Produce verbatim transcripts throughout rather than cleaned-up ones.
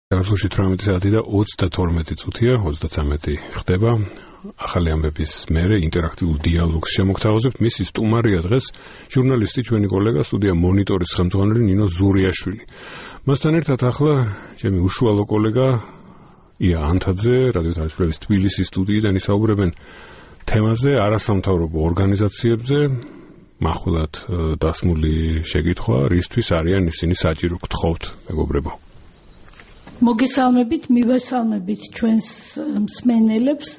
Სულ თვრამეტი საათი და ოცდათორმეტი წუთია, ოცდათვრამეტი ხდება. ახალი ამბების მერე ინტერაქტიულ დიალოგს შემოგთავაზებთ. მისი სტუმარია დღეს ჟურნალისტი, ჩვენი კოლეგა, სტუდია მონიტორის ხელმძღვანელი ნინო ზურიაშვილი. მასთან ერთად ახლა ჩემი უშუალო კოლეგა ია ანთაძე, რადიო თავისუფლების თბილისის სტუდიიდან ისაუბრებენ თემაზე, არასამთავრობო ორგანიზაციებზე. მახვილად დასმული შეკითხვა, რისთვის არიან ისინი საჭირო, გთხოვთ, მეგობრებო. მოგესალმებით, მივესალმებით ჩვენს მსმენელებს.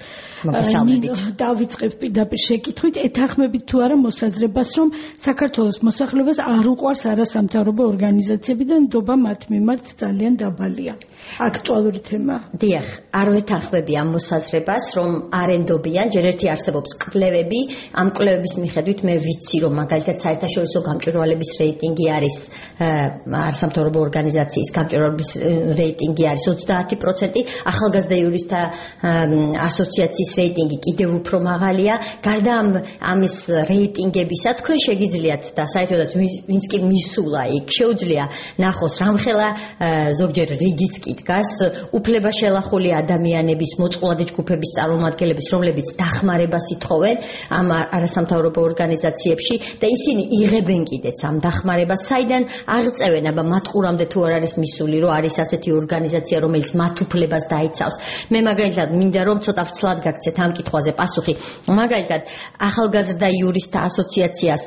დავიწყებ პირდაპირ შეკითხვით, ეთანხმებით თუ არა მოსაზრებას, რომ საქართველოს მოსახლეობას არ უყვარს არასამთავრობო ორგანიზაციები და ნდობა მათ მიმართ ძალიან დაბალია. აქტუალური თემა. დიახ, არ ვეთანხმები ამ მოსაზრებას, რომ არ ენდობიან, ჯერ ერთი არსებობს კვლევები, ამ კვლევების მიხედვით მე ვიცი, რომ მაგალითად საერთაშორისო გამჭვირვალების რეიტინგი არის არასამთავრობო ორგანიზაციის გამჭვირვალების რეიტინგი არის ოცდაათი პროცენტი, ახალგაზრდა იურისტთა ასოციაციის რეიტინგი კიდევ უფრო მაღალია. გარდა ამ ამის რეიტინგებისა, თქვენ შეგიძლიათ და საერთოდ ვინც კი მისულა იქ, შეუძლია ნახოს რამხელა ზოგჯერ რიგიც კი დგას უფლება შელახული ადამიანების, მოწყვლადი ჯგუფების წარმომადგენლების, რომლებიც დახმარებას ითხოვენ ამ არასამთავრობო ორგანიზაციებში და ისინი იღებენ კიდეც ამ დახმარებას, საიდან აღწევენ, აბა მათ ყურამდე თუ არ არის მისული, რომ არის ასეთი ორგანიზაცია, რომელიც მათ უფლებას დაიცავს. მე მაგალითად მინდა რომ ცოტა ვცლად გაგცეთ ამ კითხვაზე პასუხი. მაგალითად, ახალგაზრდა იურისტთა ასოციაციას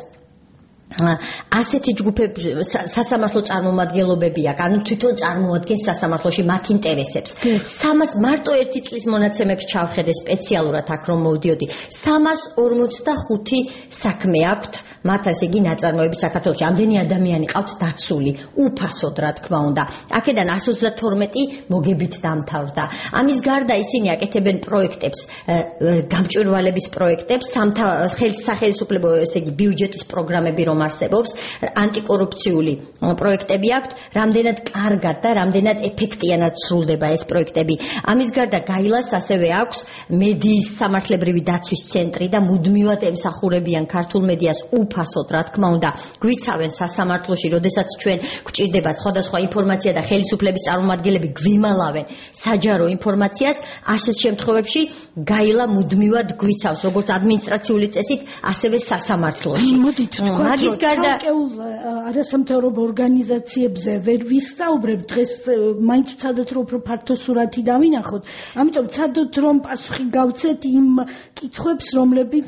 ასეთი ჯგუფები სასამართლო წარმომადგენლობები აქვს, ანუ თვითონ წარმოადგენს სასამართლოში მათ ინტერესებს. სამას მარტო ერთი წლის მონაცემებს ჩავხედე სპეციალურად აქ რომ მოვდიოდი. სამას ორმოცდახუთი საქმე აქვთ მათ ასე იგი ნაწარმოები საქართველოში. ამდენი ადამიანი ყავთ დაცული, უფასოდ რა თქმა უნდა. აქედან εκατს ოცდათორმეტი მოგებით დამთავრდა. ამის გარდა ისინი აკეთებენ პროექტებს, გამჭვირვალების პროექტებს, სახელმწიფო ესე იგი ბიუჯეტის პროგრამები რომ არსებობს, ანტიკორუფციული პროექტები აქვთ, რამდენად კარგად და რამდენად ეფექტიანად სრულდება ეს პროექტები. ამის გარდა გაილას ასევე აქვს მედიის სამართლებრივი დაცვის ცენტრი და მუდმივად ემსახურებიან ქართულ მედიას უფასოდ, რა თქმა უნდა, გვიცავენ სასამართლოში, როდესაც ჩვენ გვჭირდება სხვადასხვა ინფორმაცია და ხელისუფლების წარმომადგენლები გვიმალავენ საჯარო ინფორმაციას, ასეთ შემთხვევებში გაილა მუდმივად გვიცავს, როგორც ადმინისტრაციული წესით, ასევე სასამართლოში. მოდით ვთქვათ, რომ ცალკეულ არასამთავრობო ორგანიზაციებზე ვერ ვისაუბრებ დღეს, მაინც ვცადოთ, რომ უფრო ფართო სურათი დავინახოთ. ამიტომ ვცადოთ, რომ პასუხი გავცეთ იმ კითხვებს, რომლებიც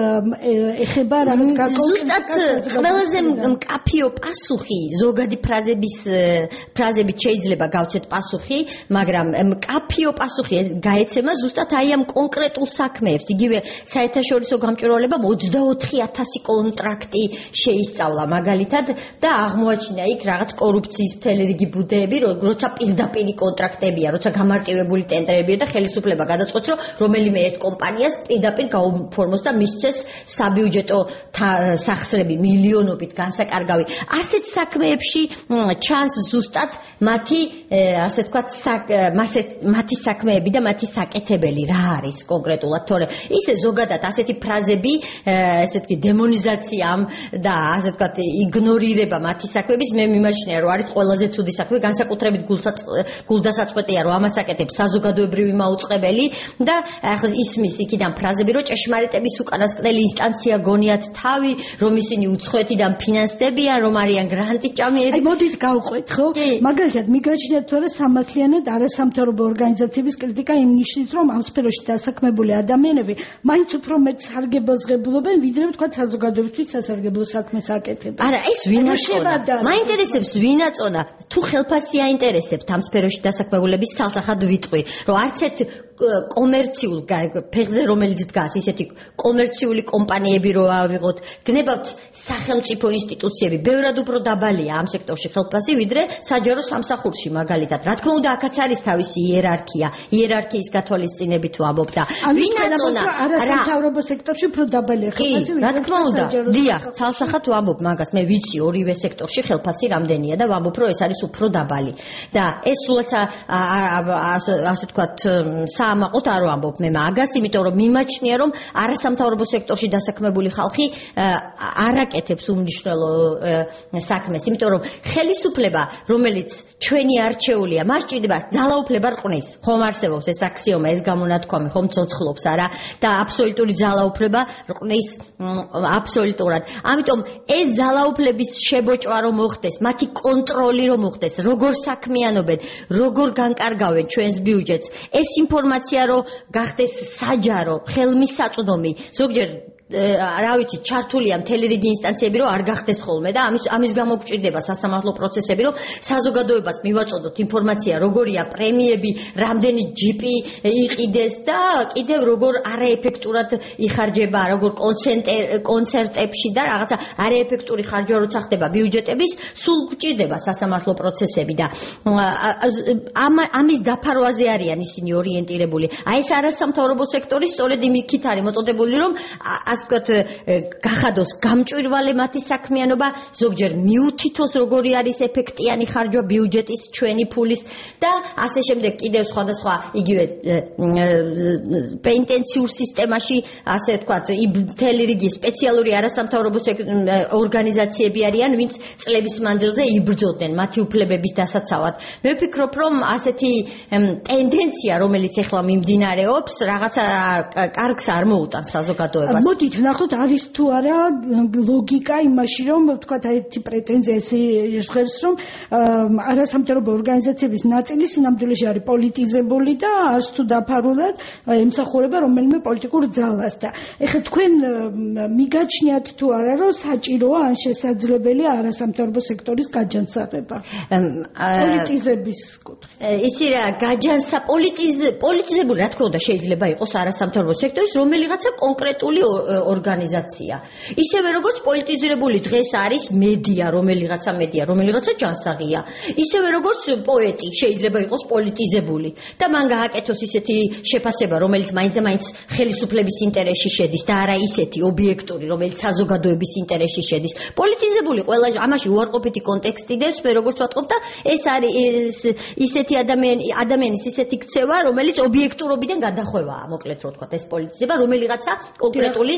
ეხება რაღაც ზუსტად ყველაზე მკაფიო პასუხი, ზოგადი ფრაზების ფრაზებით შეიძლება გავცეთ პასუხი, მაგრამ მკაფიო პასუხი გაეცემა ზუსტად აი ამ კონკრეტულ საქმეებს. იგივე საერთაშორისო გამჭვირვალებამ ოცდაოთხი ათასი კონტრაქტი შეისწავლა მაგალითად და აღმოაჩინა იქ რაღაც კორუფციის მთელი რიგი ბუდეები, როცა პირდაპირი კონტრაქტებია, როცა გამარტივებული ტენდრებია და ხელისუფლება გადაწყვეტს, რომ რომელიმე ერთ კომპანიას პირდაპირ გაუფორმოს და მისცეს საბიუჯეტო სახსრები მილიონობით განსაკარგავი. ასეთ საქმეებში ჩანს ზუსტად მათი, ასე ვთქვათ, მათი საქმეები და მათი საკეთებელი რა არის კონკრეტულად, თორემ ისე ზოგადად ასეთი ფრაზები, ესე ვთქვი, დემონიზაცია და ასე ვთქვათ, იგნორირება მათი საქმეების, მე მიმაჩნია, რომ არის ყველაზე ცუდი საქმე, განსაკუთრებით გულდასაწყვეტია, რომ ამას აკეთებს საზოგადოებრივი მაუწყებელი და ისმის იქიდან ფრაზები, რომ ჭეშმარიტების უკანასკნელი ინსტანცია გონიათ თავი, რომ ისინი უცხოეთიდან ფინანსდებიან, რომ არიან გრანტიჭამიები. აი მოდით გავყვეთ, ხო? მაგალითად, მიგაჩნიათ თუ არა სამართლიანად არასამთავრობო ორგანიზაციების კრიტიკა იმ ნიშნით, რომ ამ სფეროში დასაქმებული ადამიანები მაინც უფრო მეტ სარგებელს ღებულობენ, ვიდრე ვთქვათ საზოგადოებისთვის სასარგებლო საქმეს აკეთებენ. არა, ეს ვინაწონა? მაინტერესებს ვინაწონა? თუ ხელფასი აინტერესებთ ამ სფეროში დასაქმებულების ცალსახად ვიტყვი, რომ არც ერთ კომერციულ ფეხზე რომელიც დგას, ისეთი კომერციული კომპანიები რო ავიღოთ, გნებავთ სახელმწიფო ინსტიტუციები, ბევრად უფრო დაბალია ამ სექტორში ხელფასი, ვიდრე საჯარო სამსახურში მაგალითად. რა თქმა უნდა, აქაც არის თავისი იერარქია, იერარქიის გათვალისწინებით ვამბობ და ვინაწონა არასამთავრობო სექტორში უფრო დაბალია ხელფასი, რა თქმა უნდა, დიახ, ცალსახად ვამბობ მაგას, მე ვიცი ორივე სექტორში ხელფასი რამდენია და ვამბობ, რომ ეს არის უფრო დაბალი. და ეს სულაც ასე ვთქვათ, საამაყოთ არ ვამბობ მე მაგას, იმიტომ რომ მიმაჩნია რომ არასამთავრობო სექტორში დასაქმებული ხალხი არ აკეთებს უმნიშვნელო საქმეს, იმიტომ რომ ხელისუფლება, რომელიც ჩვენი არჩეულია, მას ჭირდება ძალაუფლება რყნის. ხომ არსებობს ეს აქსიომა, ეს გამონათქვამი, ხომ ცოცხლობს არა და აბსოლუტური ძალაუფლება რყნის აბსოლუტურად. ამიტომ ეს ძალაუფლების შებოჭვა რომ მოხდეს, მათი კონტროლი რომ მოხდეს, როგორ საქმიანობენ, როგორ განკარგავენ ჩვენს ბიუჯეტს, ეს ინფორმაცია რომ გახდეს საჯარო, ხელმისაწვდომი, ზოგჯერ რა ვიცი, ჩართულია მთელი რიგი ინსტანციები, რომ არ გახდეს ხოლმე და ამის ამის გამო გვჭირდება სასამართლო პროცესები, რომ საზოგადოებას მივაწოდოთ ინფორმაცია, როგორია პრემიები, რამდენი ჯიპი იყიდეს და კიდევ როგორ არაეფექტურად იხარჯება, როგორ კონცერტებში და რაღაცა არაეფექტური ხარჯვა როცა ხდება ბიუჯეტების, სულ გვჭირდება სასამართლო პროცესები და ამის დაფარვაზე არიან ისინი ორიენტირებული. აი ეს არასამთავრობო სექტორი სწორედ იმით არის მოწოდებული, რომ ასე ვთქვათ, გახადოს გამჭვირვალე მათი საქმიანობა, ზოგჯერ მიუთითოს როგორი არის ეფექტიანი ხარჯვა ბიუჯეტის, ჩვენი ფულის და ასე შემდეგ კიდევ სხვადასხვა იგივე პენტენციურ სისტემაში, ასე ვთქვათ, მთელი რიგი სპეციალური არასამთავრობო ორგანიზაციები არიან, ვინც წლების მანძილზე იბრძოდნენ მათი უფლებების დასაცავად. მე ვფიქრობ, რომ ასეთი ტენდენცია, რომელიც ახლა მიმდინარეობს, რაღაცა კარგს არ მოუტანს საზოგადოებას. მოდით ვნახოთ, არის თუ არა ლოგიკა იმაში, რომ ვთქვათ, ერთი პრეტენზია ესე ჟღერს, რომ არასამთავრობო ორგანიზაციების ნაწილი სინამდვილეში არის პოლიტიზებული და არც თუ დაფარულად ემსახურება რომელიმე პოლიტიკურ ძალას და ეხლა თქვენ მიგაჩნიათ თუ არა, რომ საჭიროა ან შესაძლებელია არასამთავრობო სექტორის გაჯანსაღება პოლიტიზების კუთხით. იცი რა, გაჯანსა პოლიტიზებული, რა თქმა უნდა, შეიძლება იყოს არასამთავრობო სექტორის რომელიღაცა კონკრეტული ორგანიზაცია. ისევე როგორც პოლიტიზირებული დღეს არის მედია, რომელიღაცა მედია, რომელიღაცა ჯანსაღია. ისევე როგორც პოეტი შეიძლება იყოს პოლიტიზებული და მან გააკეთოს ისეთი შეფასება, რომელიც მაინც და მაინც ხელისუფლების ინტერესში შედის და არა ისეთი ობიექტური, რომელიც საზოგადოების ინტერესში შედის. პოლიტიზებული ყველა ამაში უარყოფითი კონტექსტი დევს, მე როგორც ვატყობ და ეს არის ისეთი ადამიანი, ადამიანის ისეთი ქცევა, რომელიც ობიექტურობიდან გადახვევაა, მოკლედ რო ვთქვათ, ეს პოლიტიზება, რომელიღაცა კონკრეტული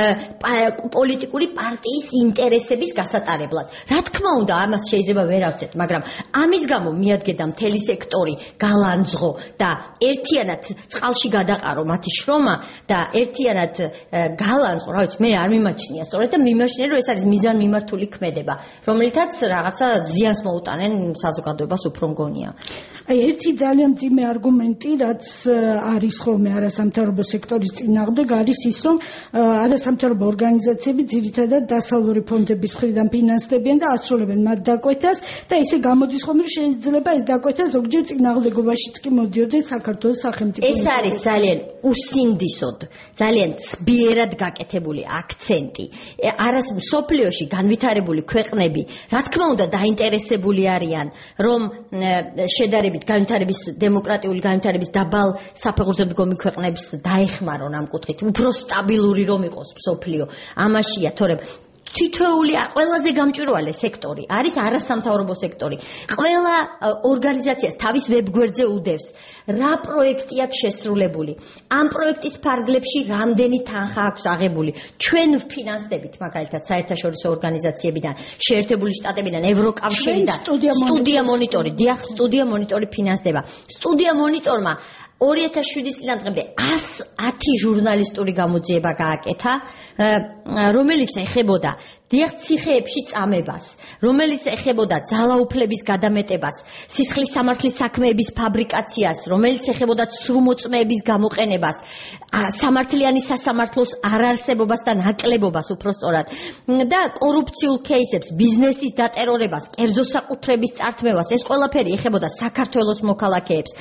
პოლიტიკური პარტიის ინტერესების გასატარებლად. რა თქმა უნდა, ამას შეიძლება ვერ ავცეთ, მაგრამ ამის გამო მიადგება მთელი სექტორი გალანძღო და ერთიანად წყალში გადაყარო მათი შრომა და ერთიანად გალანძღო, რა ვიცი, მე არ მიმაჩნია სწორედ და მიმაჩნია, რომ ეს არის მიზანმიმართული ქმედება, რომელთაც რაღაცა ზიანს მოუტანენ საზოგადოებას, უფრო მგონია. აი ერთი ძალიან მძიმე არგუმენტი, რაც არის ხოლმე არასამთავრობო სექტორის წინააღმდეგ, არის ის, რომ არასამთავრობო ორგანიზაციები ძირითადად დასავლური ფონდების მხრიდან ფინანსდებიან და ასრულებენ მათ დაკვეთას და ისე გამოდის ხოლმე, რომ შეიძლება ეს დაკვეთა ზოგჯერ წინააღმდეგობაშიც კი მოდიოდეს საქართველოს სახელმწიფო. ეს არის ძალიან უსინდისოდ, ძალიან ცბიერად გაკეთებული აქცენტი. არას მსოფლიოში განვითარებული ქვეყნები, რა თქმა უნდა, დაინტერესებული არიან, რომ შედარებით განვითარების დემოკრატიული განვითარების დაბალ საფეხურზე მდგომი ქვეყნებს დაეხმარონ ამ კუთხით, უფრო სტაბილური რომ იყოს მსოფლიო. ამაშია, თორემ თითოეული ყველაზე გამჭვირვალე სექტორი არის არასამთავრობო სექტორი. ყველა ორგანიზაციას თავის ვებგვერდზე უდევს რა პროექტი აქვს შესრულებული. ამ პროექტის ფარგლებში რამდენი თანხა აქვს აღებული. ჩვენ ვფინანსდებით მაგალითად საერთაშორისო ორგანიზაციებიდან, შეერთებული შტატებიდან, ევროკავშირიდან, სტუდია მონიტორი, დიახ, სტუდია მონიტორი ფინანსდება. სტუდია მონიტორმა ორი ათას შვიდის წლიდან დღემდე ათი ჟურნალისტური გამოძიება გააკეთა, რომელიც ეხებოდა დიახ ციხეებში წამებას, რომელიც ეხებოდა ძალაუფლების გადამეტებას, სისხლის სამართლის საქმეების ფაბრიკაციას, რომელიც ეხებოდა სრუმოწმეების გამოყენებას, სამართლიანი სასამართლოს არარსებობას და ნაკლებობას უпростоრად და კორუფციულ кейსებს, ბიზნესის დატერორებას, კერძო საკუთრების წართმევას, ეს ყველაფერი ეხებოდა საქართველოს მოქალაქეებს.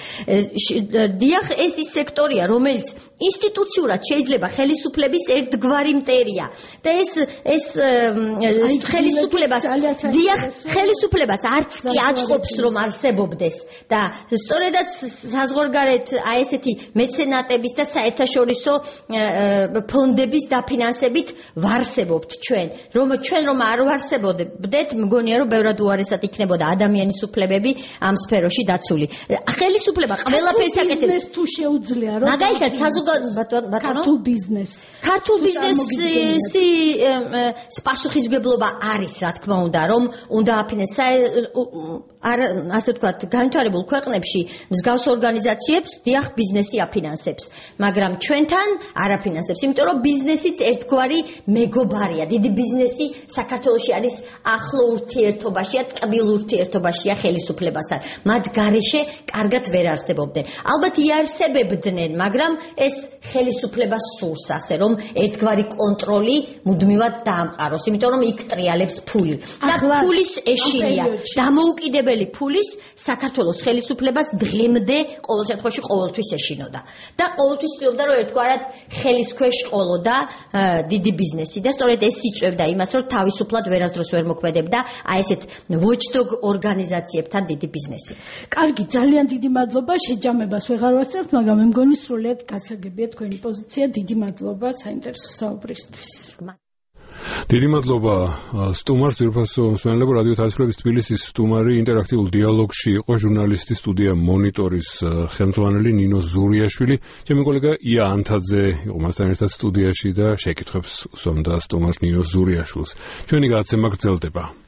დიახ, ეს ის სექტორია, რომელიც ინსტიტუციურად შეიძლება ხელისუფლების ერთგვარი მტერია და ეს ეს ხელისუფლებას დიახ ხელისუფლებას არც კი აწყობს რომ არსებობდეს და სწორედაც საზღვარგარეთ აი ესეთი მეცენატების და საერთაშორისო ფონდების დაფინანსებით ვარსებობთ ჩვენ რომ ჩვენ რომ არ ვარსებობდეთ მგონია რომ ბევრად უარესად იქნებოდა ადამიანის უფლებები ამ სფეროში დაცული ხელისუფლება ყველაფერს აკეთებს თუ შეუძლია რომ მაგალითად საზოგადოება ქართულ ბიზნეს ქართულ ბიზნესი პასუხისმგებლობა არის რა თქმა უნდა რომ უნდა აფინანსოს არ ასე ვთქვათ განვითარებულ ქვეყნებში მსგავს ორგანიზაციებს დიახ ბიზნესი აფინანსებს მაგრამ ჩვენთან არ აფინანსებს იმიტომ რომ ბიზნესიც ერთგვარი მეგობარია დიდი ბიზნესი საქართველოში არის ახლო ურთიერთობაშია ტკბილ ურთიერთობაშია ხელისუფლებასთან მათ გარეშე კარგად ვერ არსებობდნენ ალბათ იარსებებდნენ მაგრამ ეს ხელისუფლებას სურს ასე რომ ერთგვარი კონტროლი მუდმივად დაამყაროს იმიტომ რომ იქ ტრიალებს ფული და ფულის ეშინია დამოუკიდებელი ფულის საქართველოს ხელისუფლებას დღემდე ყოველ შემთხვევაში ყოველთვის ეშინოდა და ყოველთვის ცდილობდა რომ ერთგვარად ხელის ქვეშ ყოლოდა დიდი ბიზნესი და სწორედ ეს იწვევდა იმას რომ თავისუფლად ვერასდროს ვერ მოქმედებდა აი ესეთ watchdog ორგანიზაციებთან დიდი ბიზნესი. კარგი, ძალიან დიდი მადლობა შეჯამებას ვეღარ ვასწრებთ, მაგრამ მე მგონი სრულიად გასაგებია თქვენი პოზიცია. დიდი მადლობა საინტერესო საუბრისთვის. დიდი მადლობა სტუმარს ძირფასო მსმენელებო რადიო თავისუფლების თბილისის სტუმარი ინტერაქტიულ დიალოგში იყო ჟურნალისტი სტუდია მონიტორის ხელმძღვანელი ნინო ზურიაშვილი. ჩემი კოლეგა ია ანთაძე იყო მასთან ერთად სტუდიაში და შეკითხვებს უსვამდა სტუმარს ნინო ზურიაშვილს. ჩვენი გადაცემა გრძელდება.